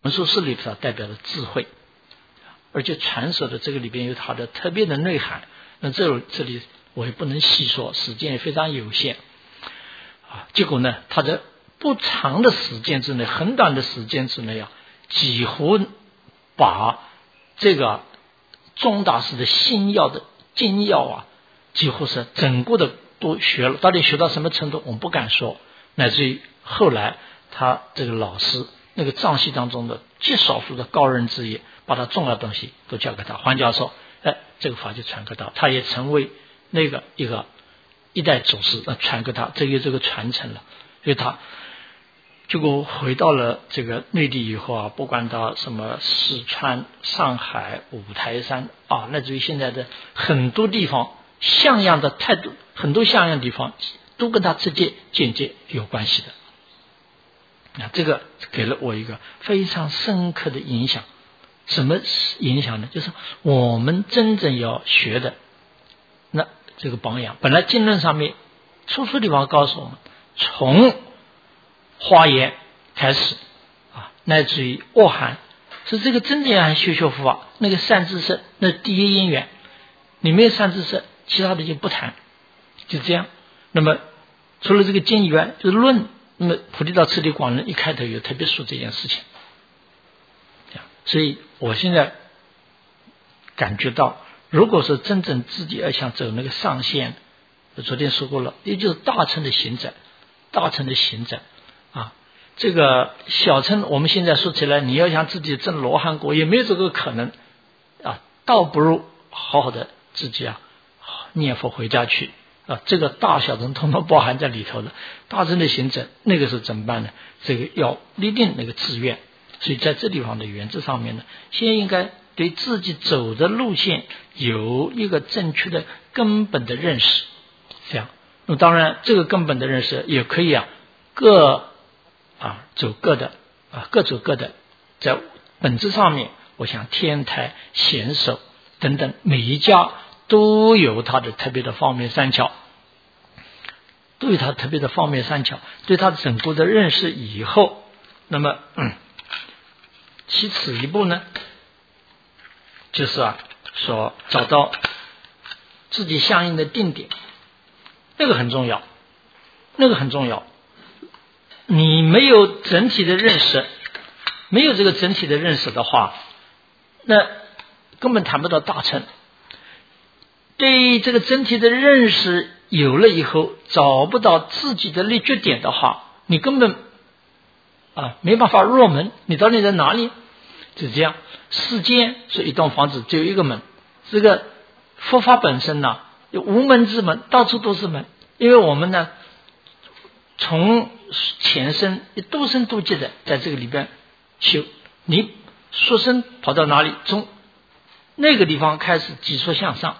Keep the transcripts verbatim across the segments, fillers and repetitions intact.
文殊师利菩萨代表的智慧，而且传说的这个里边有它的特别的内涵。那这这里我也不能细说，时间也非常有限啊。结果呢，他在不长的时间之内，很短的时间之内啊，几乎把这个宗大师的心要的精要啊，几乎是整个的都学了。到底学到什么程度，我们不敢说。乃至于后来他这个老师那个藏系当中的极少数的高人之一，把他重要的东西都教给他。黄教授，哎，这个法就传给他，他也成为那个一个一代祖师，那传给他，这个这个传承了。所以他结果回到了这个内地以后啊，不管到什么四川、上海、五台山啊，乃至于现在的很多地方，像样的态度，很多像样地方都跟他直接间接有关系的。啊，这个给了我一个非常深刻的影响。什么影响呢？就是我们真正要学的那这个榜样。本来经论上面处处地方告诉我们，从华严开始啊，乃至于阿含，是这个真正要修修佛法，那个善知识，那第一因缘，你没有善知识，其他的就不谈，就这样。那么除了这个经以外，就是论。那么菩提道次第广论一开头有特别说这件事情，所以我现在感觉到，如果说真正自己要想走那个上限，我昨天说过了，也就是大乘的行者，大乘的行者啊，这个小乘我们现在说起来，你要想自己证罗汉果，也没有这个可能啊，倒不如好好的自己啊念佛回家去。啊，这个大小乘统统包含在里头了。大乘的行者，那个是怎么办呢？这个要立定那个志愿。所以在这地方的原则上面呢，先应该对自己走的路线有一个正确的根本的认识。这样，那么当然这个根本的认识也可以啊，各啊走各的啊，各走各的。在本质上面，我想天台、显首等等每一家都有它的特别的方面三巧，都有它特别的方面三巧，对它整个的认识以后，那么嗯，其次一步呢，就是啊，说找到自己相应的定点，那个很重要，那个很重要。你没有整体的认识，没有这个整体的认识的话，那根本谈不到大乘。对这个整体的认识有了以后，找不到自己的立足点的话，你根本啊没办法入门。你到底在哪里？就这样，世间是一栋房子，只有一个门。这个佛法本身呢，有无门之门，到处都是门。因为我们呢，从前生多生多劫的在这个里边修，你xuất生跑到哪里？从那个地方开始急速向上。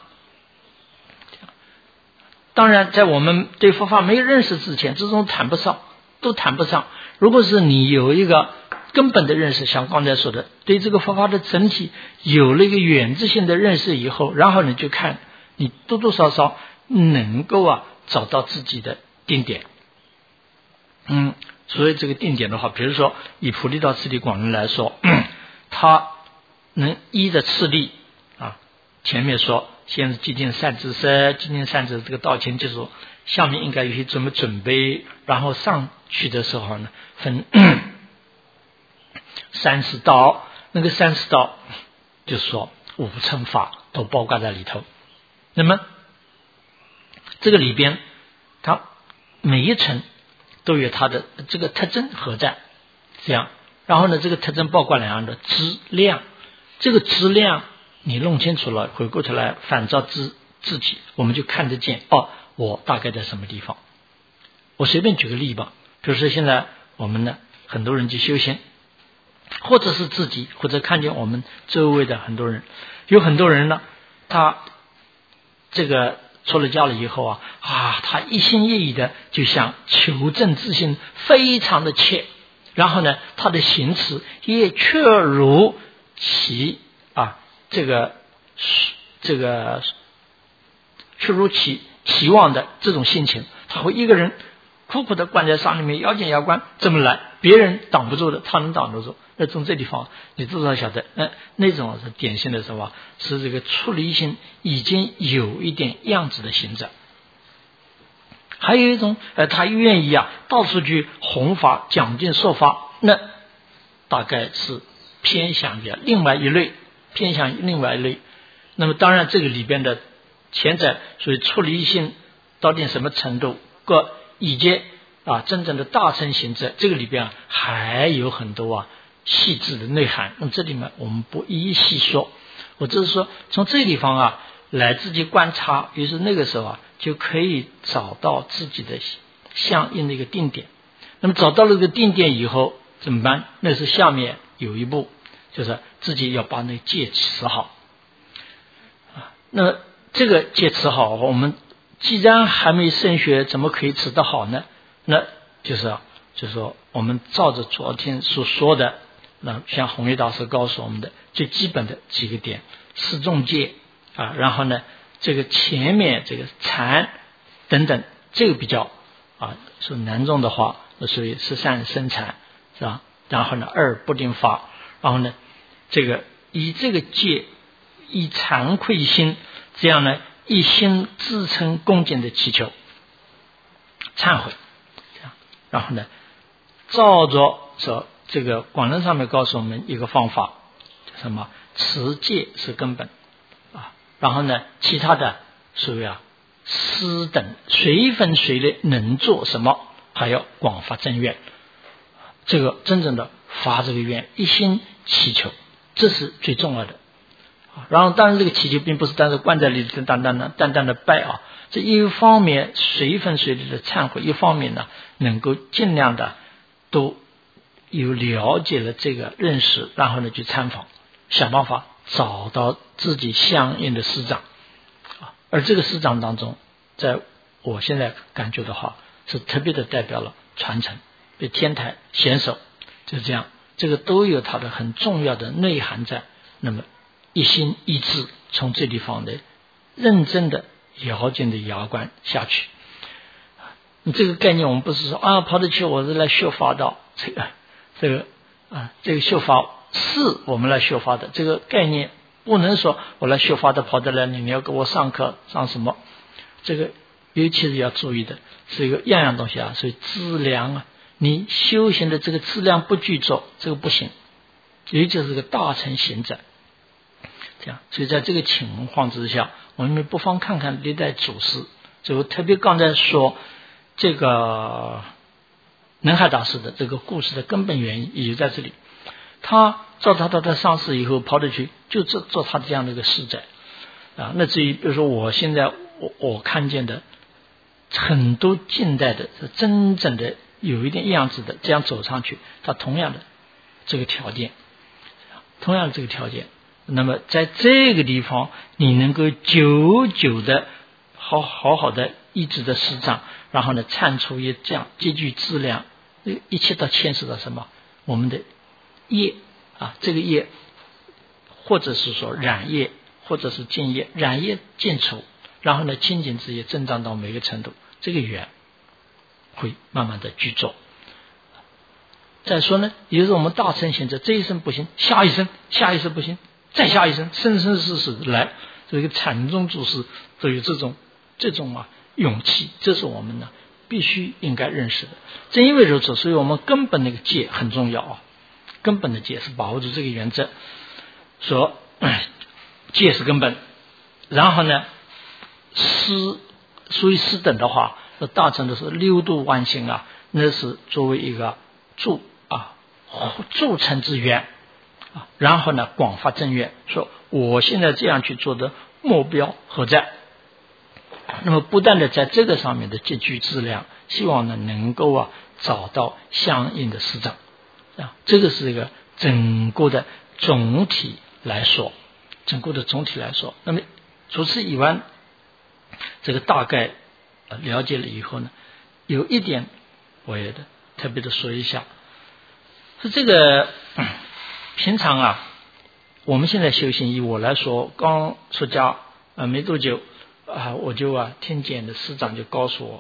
当然在我们对佛法没有认识之前，这种谈不上，都谈不上。如果是你有一个根本的认识，像刚才说的，对这个佛法的整体有了一个原则性的认识以后，然后你就看你多多少少能够啊找到自己的定点。嗯，所以这个定点的话，比如说以菩提道次第广论来说，它能依着次第啊，前面说先是寂静善知识，寂静善知识这个道前就是说，下面应该有些怎么准备，然后上去的时候呢，分三十道，那个三十道就是说五乘法都包括在里头。那么这个里边，它每一层都有它的这个特征何在，这样，然后呢，这个特征包括两样的质量，这个质量你弄清楚了，回过头来反照自自己，我们就看得见哦，我大概在什么地方。我随便举个例吧，比如说现在我们呢，很多人去修行，或者是自己，或者看见我们周围的很多人，有很多人呢，他这个出了家了以后啊，啊，他一心一意的就想求证自性，非常的切，然后呢，他的行持也确如其啊。这个这个确如其期望的这种心情，他会一个人苦苦的关在山里面，咬紧牙关这么来，别人挡不住的，他能挡得住。那从这地方你至少晓得，嗯，那种是典型的什么？是这个出离心已经有一点样子的行者。还有一种，呃，他愿意啊，到处去弘法、讲经、说法，那大概是偏向于另外一类，偏向于另外一类。那么当然，这个里边的潜在所以出离心到底什么程度，各以及啊真正的大乘行者，这个里边啊还有很多啊细致的内涵。那么这里面我们不一一细说，我只是说从这个地方啊来自己观察，于是那个时候啊就可以找到自己的相应的一个定点。那么找到了这个定点以后怎么办？那是下面有一步，就是自己要把那个戒持好。啊，那么这个戒持好，我们既然还没升学，怎么可以持得好呢？那就是啊，就是说我们照着昨天所说的，那像弘一大师告诉我们的最基本的几个点，四众戒啊，然后呢，这个前面这个禅等等，这个比较啊，说难重的话，属于十善生禅，是吧？然后呢，二不定法，然后呢，这个以这个戒，以惭愧心，这样呢，一心自称恭敬的祈求，忏悔，这样，然后呢，照着说这个广论上面告诉我们一个方法，叫什么？持戒是根本啊，然后呢，其他的属于啊思等随分随类能做什么，还要广发真愿，这个真正的发这个愿，一心祈求，这是最重要的。然后当然这个祈求并不是单是关在里头单单的单单的拜啊，这一方面随分随类的忏悔，一方面呢能够尽量的都有了解了这个认识，然后呢去参访，想办法找到自己相应的师长啊。而这个师长当中，在我现在感觉的话，是特别的代表了传承，被天台显手，就是这样，这个都有它的很重要的内涵在。那么一心一志从这地方的认真的咬紧的牙关下去，这个概念我们不是说啊跑得去我是来修法的，这个这个啊这个修法是我们来修法的，这个概念不能说我来修法的跑得来，你要给我上课上什么，这个尤其是要注意的是一个样样东西啊，所以质量啊，你修行的这个质量不具足，这个不行，尤其是个大乘行者。这样，所以在这个情况之下，我们不妨看看历代祖师，就特别刚才说这个能海大师的这个故事的根本原因，也就在这里。他照他到他上市以后跑得去，就做做他这样的一个师载啊。那至于比如说我现在我我看见的很多近代的是真正的有一点样子的，这样走上去，他同样的这个条件，同样的这个条件。那么在这个地方你能够久久的好好好的一直的施展，然后呢参出一这样极具质量，一切都牵涉到什么？我们的业啊，这个业或者是说染业，或者是净业，染业尽除，然后呢清净之业增长到每个程度，这个缘会慢慢的具足。再说呢，也就是我们大乘行者这一生不行，下一生下一生不行，再下一生，生生世世来，这个禅宗祖师都有这种这种啊勇气，这是我们呢必须应该认识的。正因为如此，所以我们根本那个戒很重要啊，根本的戒是把握住这个原则，说戒是根本。然后呢，师属于师等的话，大乘的是六度万行啊，那是作为一个助啊助成之源。啊，然后呢，广发正愿，说我现在这样去做的目标何在？那么不断的在这个上面的积聚质量，希望呢能够啊找到相应的师长啊，这个是一个整个的总体来说，整个的总体来说。那么除此以外，这个大概了解了以后呢，有一点我也特别的说一下，是这个。平常啊，我们现在修行，以我来说，刚出家呃没多久啊，我就啊听见的师长就告诉我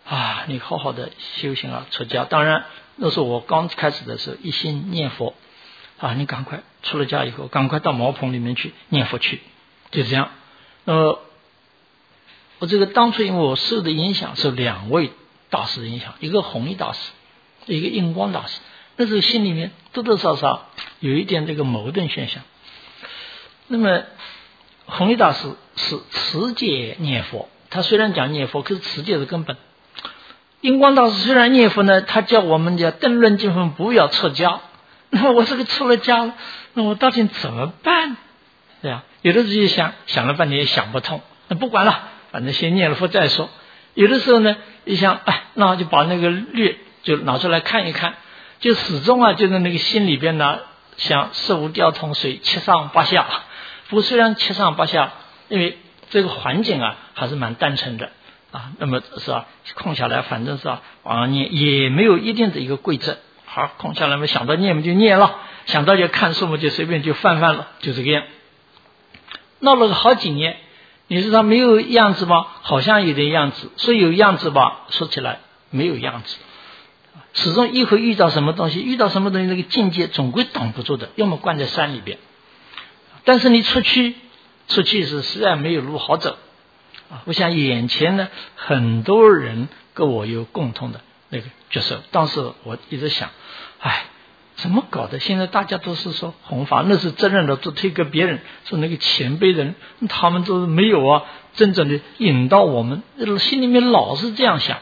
啊，你好好的修行啊，出家。当然那时候我刚开始的时候一心念佛啊，你赶快出了家以后赶快到茅棚里面去念佛去，就这样。那么我这个当初因为我受的影响是两位大师的影响，一个弘一大师，一个印光大师，那时候心里面多多少少有一点这个矛盾现象。那么弘一大师是持戒念佛，他虽然讲念佛，可是持戒是根本。印光大师虽然念佛呢，他叫我们叫登论经分不要出家。那么我这个出了家了，那我到底怎么办？对呀，有的时候想想了半天也想不通，那不管了，反正先念了佛再说。有的时候呢，一想，哎，那我就把那个律就拿出来看一看，就始终啊，就是那个心里边呢，想十无吊桶水，七上八下。不过虽然七上八下，因为这个环境啊还是蛮单纯的啊，那么是吧，空下来反正是吧往上念，也没有一定的一个规则。好，空下来嘛，想到念嘛就念了，想到就看书嘛就随便就翻翻了，就这个样。闹了个好几年，你说他没有样子吗？好像有点样子。说有样子吧，说起来没有样子。始终一会遇到什么东西，遇到什么东西，那个境界总归挡不住的，要么关在山里边。但是你出去，出去是实在没有路好走啊！我想眼前呢，很多人跟我有共同的那个角色。当时我一直想，哎，怎么搞的？现在大家都是说弘法，那是责任的都推给别人，说那个前辈人他们都没有啊，真正的引导我们，心里面老是这样想，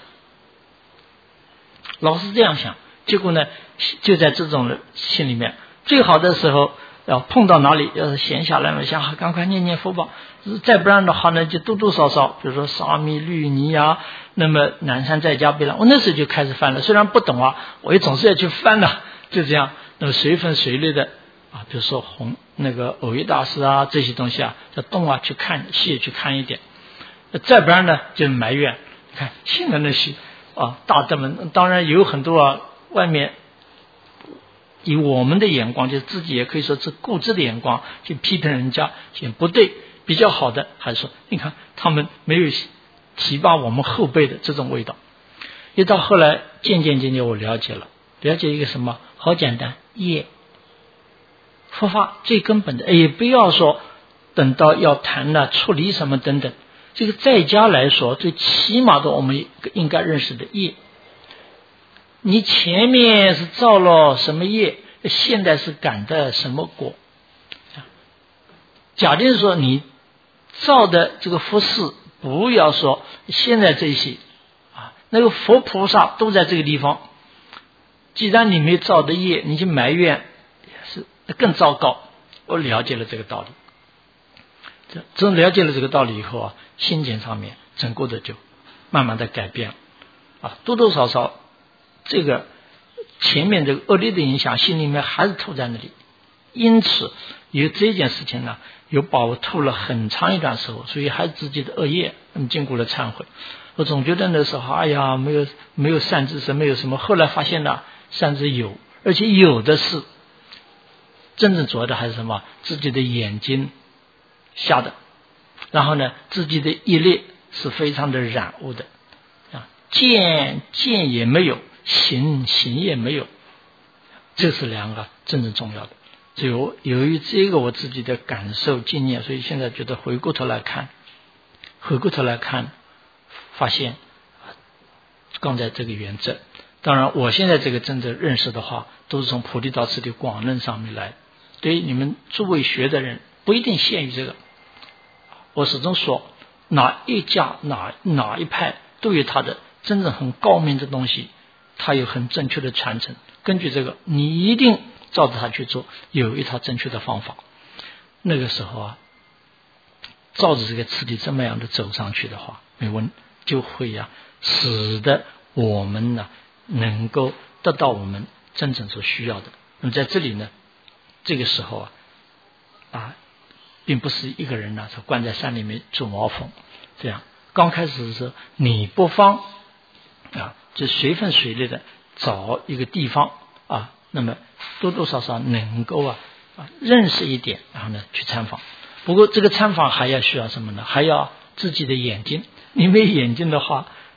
老是这样想。结果呢，就在这种心里面，最好的时候。要碰到哪里，要是闲下来了，想赶快念念佛吧。再不然的话呢，就多多少少，比如说沙弥、律尼啊，那么南山在家悲了。我那时候就开始翻了，虽然不懂啊，我也总是要去翻的，就这样。那么随分随类的啊，比如说弘那个偶一大师啊，这些东西啊，在东啊去看，西也去看一点。再不然呢，就埋怨，看现在那些啊大德们，当然有很多啊，外面。以我们的眼光，就自己也可以说是固执的眼光去批评人家，嫌不对。比较好的还是说，你看他们没有提拔我们后辈的这种味道。一到后来渐渐渐渐我了解了，了解一个什么？好简单，业。佛法最根本的，也不要说等到要谈了处理什么等等，这个在家来说，最起码的我们应该认识的业。你前面是造了什么业，现在是感的什么果？假定说你造的这个佛事，不要说现在这些啊，那个佛菩萨都在这个地方。既然你没造的业，你去埋怨是更糟糕。我了解了这个道理，这真了解了这个道理以后啊，心境上面整个的就慢慢的改变了啊，多多少少。这个前面这个恶劣的影响，心里面还是吐在那里，因此有这件事情呢，有把我吐了很长一段时候，所以还是自己的恶业，嗯，经过了忏悔。我总觉得那时候，哎呀，没有没有善知识，没有什么。后来发现呢，善知有，而且有的是。真正主要的还是什么？自己的眼睛瞎的，然后呢，自己的业力是非常的染污的啊，见见也没有。行行也没有，这是两个真正重要的。所以我由于这个我自己的感受经验，所以现在觉得回过头来看，回过头来看，发现刚才这个原则。当然，我现在这个真正认识的话，都是从菩提道次第广论上面来。对于你们诸位学的人，不一定限于这个。我始终说，哪一家哪哪一派都有他的真正很高明的东西。他有很正确的传承，根据这个，你一定照着他去做，有一套正确的方法。那个时候啊，照着这个次第这么样的走上去的话，没问就会呀、啊，使得我们呢能够得到我们真正所需要的。那么在这里呢，这个时候啊，啊，并不是一个人呢，是关在山里面做茅棚，这样。刚开始是你不妨啊。就随分随类的找一个地方啊，那么多多少少能够啊啊认识一点，然后呢去参访。不过这个参访还要需要什么呢？还要自己的眼睛。你没眼睛的话，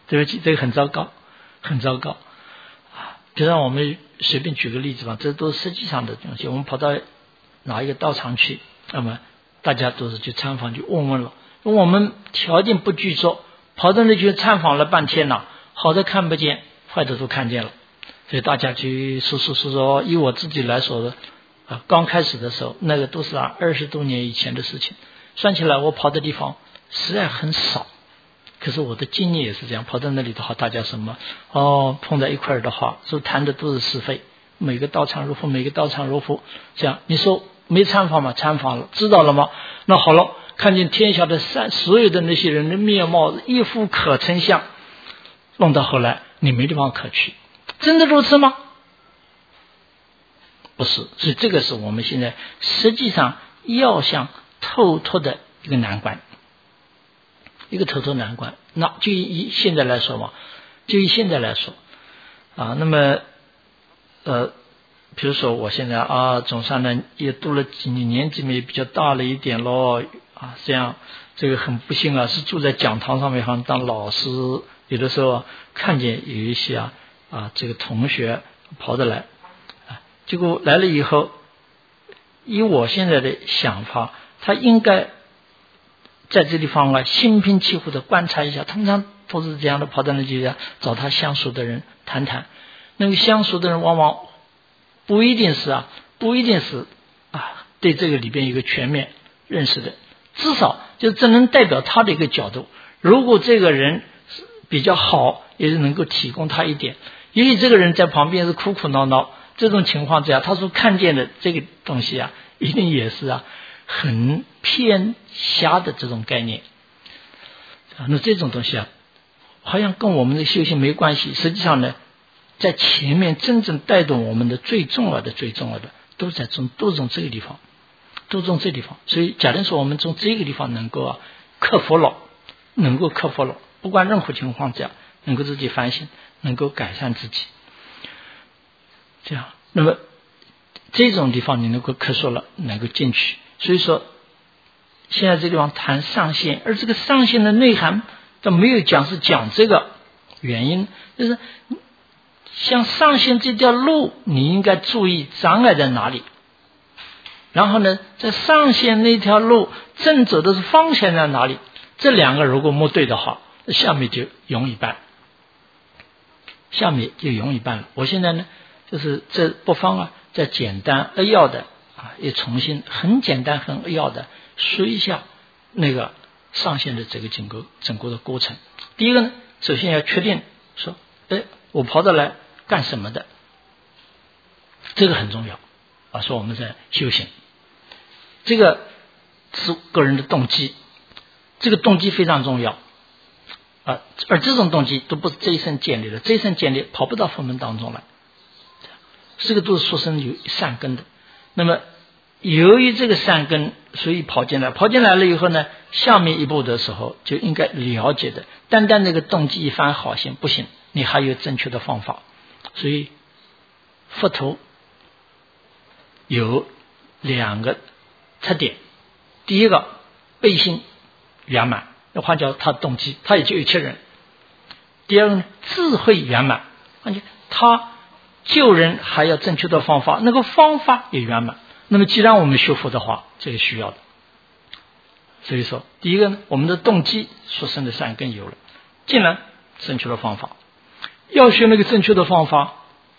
对不起，这个很糟糕，很糟糕啊！就让我们随便举个例子吧，这都是实际上的东西。我们跑到哪一个道场去，那么大家都是去参访去问问了，我们条件不具足，跑到那去参访了半天了，好的看不见，坏的都看见了。所以大家去说说说说，以我自己来说的啊，刚开始的时候，那个都是啊二十多年以前的事情，算起来我跑的地方实在很少。可是我的经验也是这样，跑到那里的话，大家什么哦碰在一块儿的话，说谈的都是是非，每个道场如何，每个道场如何，这样你说没参访吗？参访了，知道了吗？那好了，看见天下的三所有的那些人的面貌一副可成相，弄到后来你没地方可去，真的如此吗？不是，所以这个是我们现在实际上要想透脱的一个难关。一个头头难关，那就以现在来说嘛，就以现在来说啊，那么呃，比如说我现在啊，总算呢也读了几年，年纪也比较大了一点咯啊，这样这个很不幸啊，是住在讲堂上面，好像当老师，有的时候、啊、看见有一些啊啊这个同学跑得来啊，结果来了以后，以我现在的想法，他应该在这地方啊，心平气和的观察一下，通常都是这样的，跑到那去找他相熟的人谈谈。那个相熟的人往往不一定是啊，不一定是啊，对这个里边有一个全面认识的，至少就只能代表他的一个角度。如果这个人比较好，也是能够提供他一点。也许这个人在旁边是苦苦恼恼，这种情况之下，他所看见的这个东西啊，一定也是啊。很偏狭的这种概念啊，那这种东西啊，好像跟我们的修行没关系。实际上呢，在前面真正带动我们的最重要的、最重要的，都在从都从这个地方，都从这个地方。所以，假如说我们从这个地方能够啊克服了，能够克服了，不管任何情况下，能够自己反省，能够改善自己，这样，那么这种地方你能够克服了，能够进去。所以说现在这地方谈上限，而这个上限的内涵都没有讲，是讲这个原因，就是像上限这条路你应该注意障碍在哪里，然后呢在上限那条路正走的是方向在哪里，这两个如果摸对的话，下面就容易办，下面就容易办了。我现在呢就是这不妨啊再简单扼要的啊，也重新很简单很扼要的说一下那个上线的这个整个整个的过程。第一个呢，首先要确定说，哎，我跑到来干什么的，这个很重要啊。说我们在修行，这个是个人的动机，这个动机非常重要啊。而这种动机都不是这一生建立的，这一生建立跑不到佛门当中来，这个都是出生有善根的。那么由于这个善根，所以跑进来，跑进来了以后呢，下面一步的时候就应该了解的，单单那个动机一番好心不行，你还有正确的方法。所以佛陀有两个特点，第一个悲心圆满，那换叫他动机，他也就一切人。第二个呢，智慧圆满，他救人还要正确的方法，那个方法也圆满。那么既然我们学佛的话，这个需要的。所以说第一个呢，我们的动机所生的善根有了，既然正确的方法，要学那个正确的方法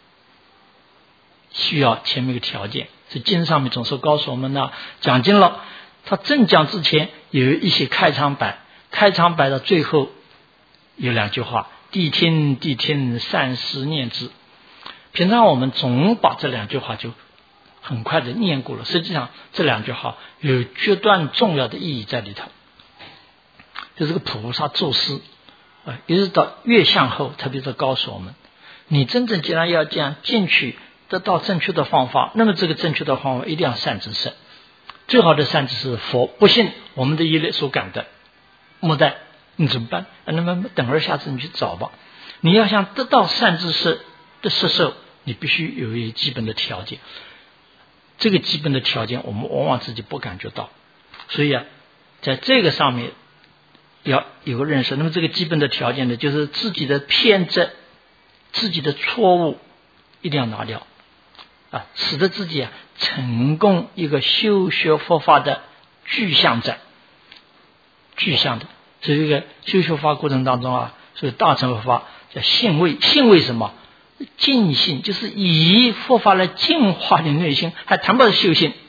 需要前面一个条件，是经上面总是告诉我们呢，讲经了，他正讲之前有一些开场白，开场白的最后有两句话，谛听谛听，善思念之。平常我们总把这两句话就很快的念过了，实际上这两句话有决断重要的意义在里头，就是个菩萨作诗啊，一直到越向后，特别是告诉我们，你真正既然要这样进去得到正确的方法，那么这个正确的方法一定要善知识，最好的善知识是佛，不信我们的业力所感的，莫待你怎么办？那么等会儿下次你去找吧。你要想得到善知识的摄受，你必须有一些基本的条件，这个基本的条件我们往往自己不感觉到，所以啊，在这个上面要有个认识。那么这个基本的条件呢，就是自己的偏执、自己的错误一定要拿掉啊，使得自己啊成功一个修学佛法的具象者，具象的。所以这个修学佛法过程当中啊，所以大乘佛法叫信位，信位什么？净信，就是以佛法来净化你内心，还谈不到修行。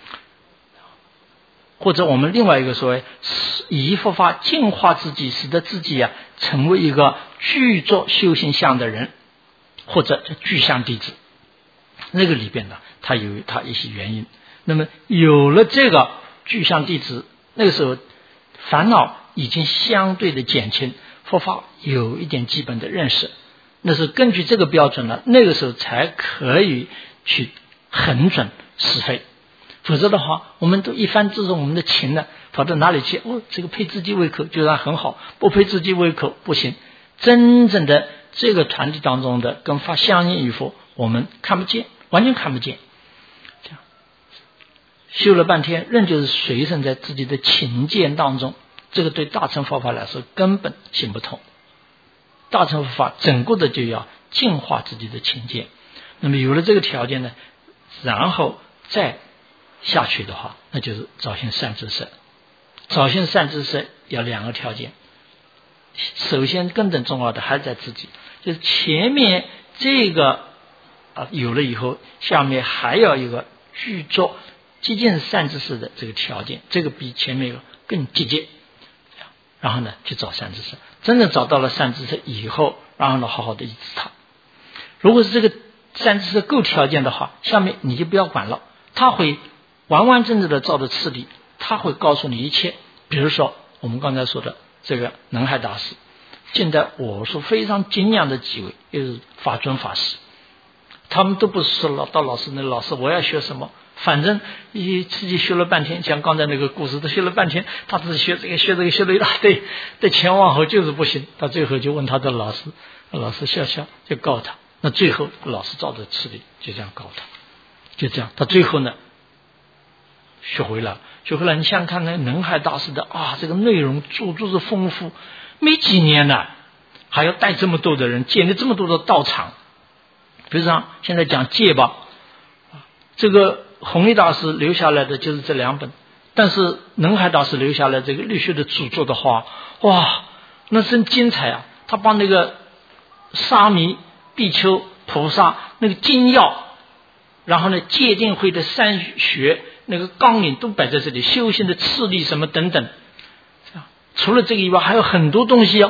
或者我们另外一个说谓，以佛法净化自己，使得自己啊成为一个具足修行相的人，或者叫具相弟子。那个里边呢，它有它一些原因。那么有了这个具相弟子，那个时候烦恼已经相对的减轻，佛法有一点基本的认识。那是根据这个标准呢，那个时候才可以去衡准是非。否则的话，我们都一番自重我们的情呢，跑到哪里去？哦，这个配自己胃口就算很好，不配自己胃口不行。真正的这个团体当中的跟法相应与否，我们看不见，完全看不见。这样修了半天，仍旧是随身在自己的情见当中，这个对大乘佛法来说根本行不通。大乘佛法整个的就要净化自己的情见。那么有了这个条件呢，然后再下去的话，那就是找寻善知识。找寻善知识要两个条件，首先根本重要的还在自己，就是前面这个啊有了以后，下面还要一个具足接近善知识的这个条件，这个比前面更接近。然后呢，去找善知识，真正找到了善知识以后，然后呢，好好的依止他。如果是这个善知识够条件的话，下面你就不要管了，他会完完整整的照着次第，他会告诉你一切。比如说我们刚才说的这个能海大师，近代我所非常敬仰的几位，就是法尊法师，他们都不是说老到老师那老师我要学什么，反正一自己学了半天，像刚才那个故事，他学了半天，他自己学这个学这个学了一大堆，对前往后就是不行。到最后就问他的老师，老师笑笑就告他，那最后老师照着次第就这样告他，就这样，他最后呢学会了，学会了。你想想看那能海大师的啊，这个内容足足是丰富，没几年呢，还要带这么多的人，建立这么多的道场。比如像现在讲戒吧，这个弘一大师留下来的就是这两本，但是能海大师留下来这个律学的著作的话，哇，那真精彩啊！他把那个沙弥、比丘、菩萨那个精要，然后呢戒定慧的三学那个纲领都摆在这里，修行的次第什么等等。除了这个以外，还有很多东西哦。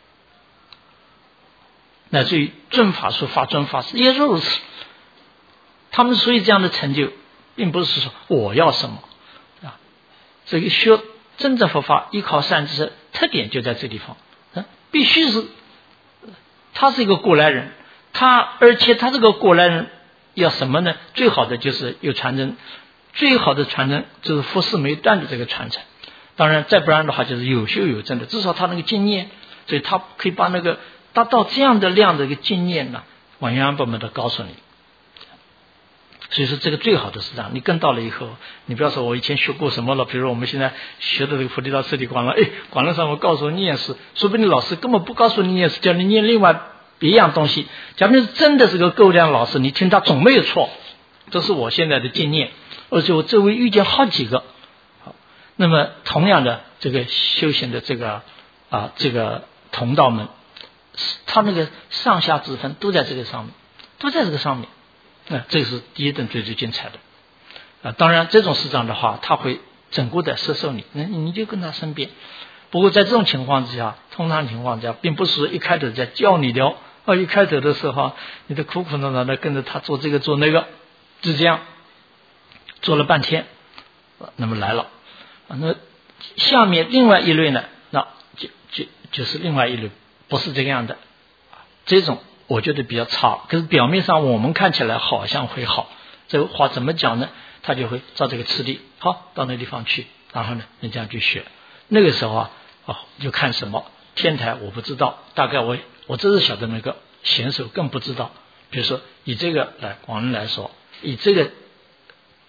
乃至于尊法说法尊法师也如此。他们所以这样的成就，并不是说我要什么啊。这个学真正佛法，依靠善知识，特点就在这地方，啊、必须是他是一个过来人，他而且他这个过来人要什么呢？最好的就是有传承，最好的传承就是佛事没断的这个传承。当然，再不然的话就是有修有证的，至少他那个经验，所以他可以把那个达到这样的量的一个经验呢，完原本本的告诉你。所以说这个最好的是这样，你跟到了以后，你不要说我以前学过什么了，比如我们现在学的这个菩提道次第广论，哎，广论上我告诉你念诗，说不定老师根本不告诉你念诗，叫你念另外别样东西。假如真的是个够量老师，你听他总没有错，这是我现在的经验，而且我周围遇见好几个。好，那么同样的这个修行的这个啊这个同道们，他那个上下之分都在这个上面，都在这个上面。那、啊、这个是第一等最最精彩的啊！当然，这种师长的话，他会整个的摄受你，那你就跟他身边。不过在这种情况之下，通常情况之下，并不是一开头在教你的哦，一开头的时候，你的苦苦恼恼的跟着他做这个做那个，就这样做了半天，那么来了啊，那下面另外一类呢，那就就就是另外一类，不是这个样的，这种。我觉得比较差，可是表面上我们看起来好像会好。这个话怎么讲呢？他就会照这个次第，好到那地方去，然后呢，人家去学。那个时候啊，哦，就看什么天台我不知道，大概我我这是晓得那个贤手更不知道。比如说以这个来广论来说，以这个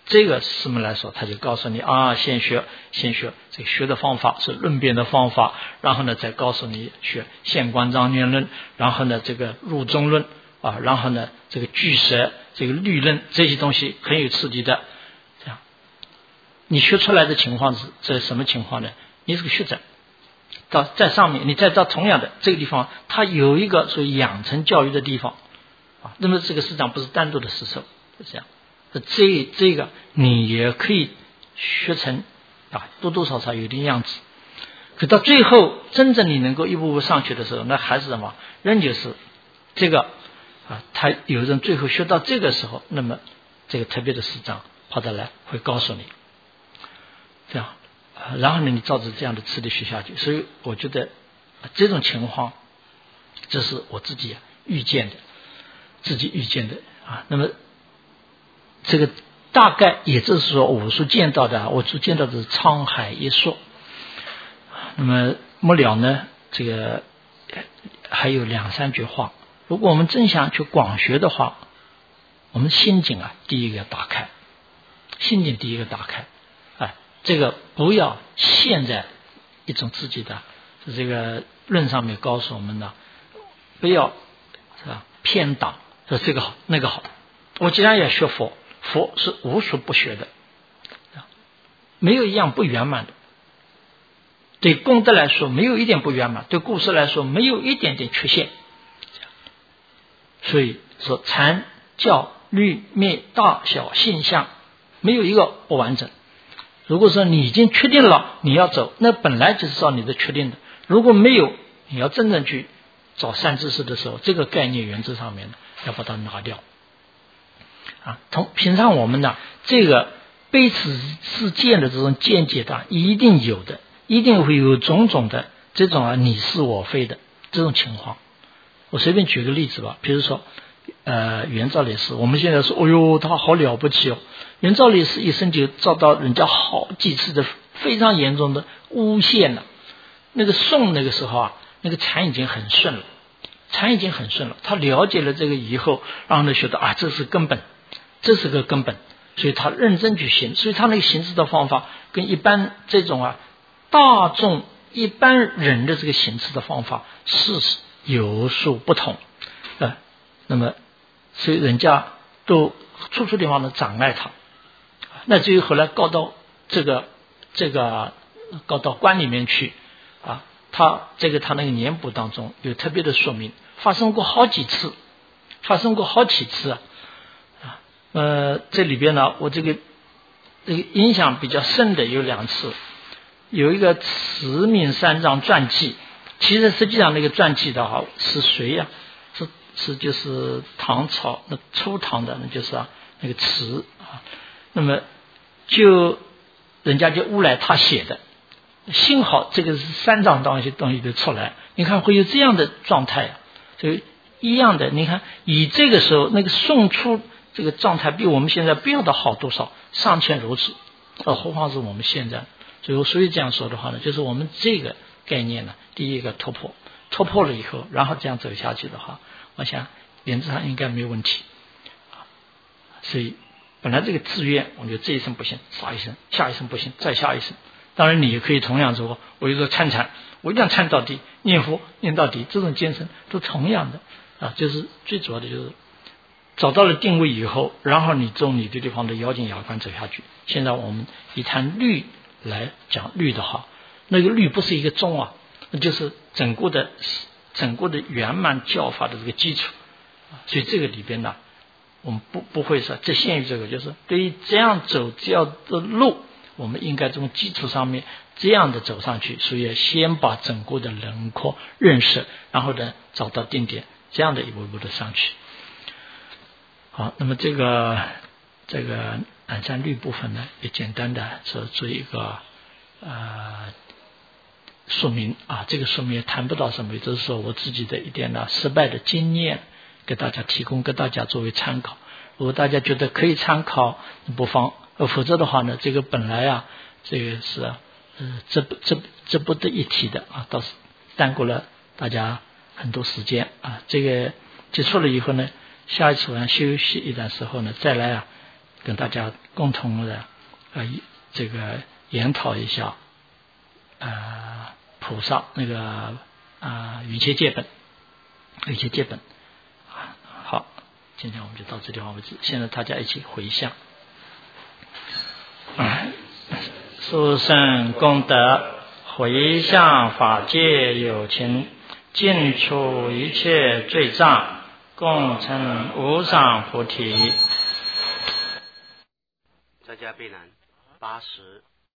这个师门来说，他就告诉你啊，先学先学这个学的方法是论辩的方法，然后呢再告诉你学现观章念论，然后呢这个入中论啊，然后呢这个俱舍这个律论，这些东西很有刺激的。这样你学出来的情况是这什么情况呢？你是个学者，到在上面你再到同样的这个地方，它有一个所谓养成教育的地方啊，那么这个师长不是单独的师授，是这样。这这个你也可以学成啊，多多少少有点样子。可到最后真正你能够一步步上去的时候，那还是什么？仍旧是这个啊，他有人最后学到这个时候，那么这个特别的师长跑到来会告诉你，这样，啊、然后呢，你照着这样的次第学下去。所以我觉得、啊、这种情况，这是我自己、啊、遇见的，自己遇见的啊。那么。这个大概也就是说，我所见到的，我所见到的是沧海一粟。那么末了呢，这个还有两三句话。如果我们真想去广学的话，我们心境啊，第一个要打开，心境第一个打开，哎，这个不要陷在一种自己的这个论上面告诉我们的，不要是吧偏党，说这个好那个好。我既然要学佛。佛是无所不学的，没有一样不圆满的。对功德来说，没有一点不圆满；对故事来说，没有一点点缺陷。所以说，禅教律灭大小现象，没有一个不完整。如果说你已经确定了你要走，那本来就是照你的确定的。如果没有，你要真正去找善知识的时候，这个概念原则上面要把它拿掉。啊，从平常我们呢，这个背此事件的这种见解的，一定有的，一定会有种种的这种啊你是我非的这种情况。我随便举个例子吧，比如说，呃，元照律师，我们现在说，哦呦，他好了不起哦，元照律师一生就遭到人家好几次的非常严重的诬陷了。那个宋那个时候啊，那个禅已经很顺了，禅已经很顺了，他了解了这个以后，让他觉得啊，这是根本。这是个根本，所以他认真去行，所以他那个行事的方法跟一般这种啊大众一般人的这个行事的方法是有所不同，呃，那么所以人家都处处地方的障碍他，那至于后来告到这个这个告到官里面去啊，他这个他那个年簿当中有特别的说明，发生过好几次，发生过好几次啊。呃，这里边呢，我这个这个影响比较深的有两次，有一个慈明三藏传记，其实实际上那个传记的话是谁呀、啊？是是就是唐朝那初唐的，那就是啊那个慈啊，那么就人家就诬赖他写的，幸好这个是三藏东西东西都出来，你看会有这样的状态啊，所以一样的，你看以这个时候那个宋初。这个状态比我们现在不要的好多少，尚且如此，呃，何况是我们现在。所以，所以这样说的话呢，就是我们这个概念呢，第一个突破，突破了以后，然后这样走下去的话，我想原则上应该没有问题。所以，本来这个志愿，我觉得这一生不行，下一生，下一生不行，再下一生。当然，你也可以同样说，我就说参禅，我一定要参到底，念佛念到底，这种精神都同样的啊，就是最主要的就是。找到了定位以后，然后你从你的地方的咬紧牙关走下去。现在我们以谈律来讲律的话，那个律不是一个宗啊，那就是整个的整个的圆满教法的这个基础。所以这个里边呢，我们不不会说只限于这个，就是对于这样走这样的路，我们应该从基础上面这样的走上去。所以先把整个的轮廓认识，然后呢找到定点，这样的一步一步的上去。好，那么这个这个南山律部分呢，也简单的说做一个呃说明啊，这个说明也谈不到什么，也就是说我自己的一点呢失败的经验，给大家提供给大家作为参考。如果大家觉得可以参考，不妨；呃，否则的话呢，这个本来啊，这个是呃这不这这不得一提的啊，倒是耽误了大家很多时间啊。这个结束了以后呢。下一次我要休息一段时候呢，再来啊， 跟大家共同的呃这个研讨一下呃菩萨那个啊、呃、瑜伽戒本，瑜伽戒本。好，今天我们就到这地方为止。现在大家一起回向。殊胜功德，回向法界有情，尽除一切罪障，共成无上菩提。 在家必难八十。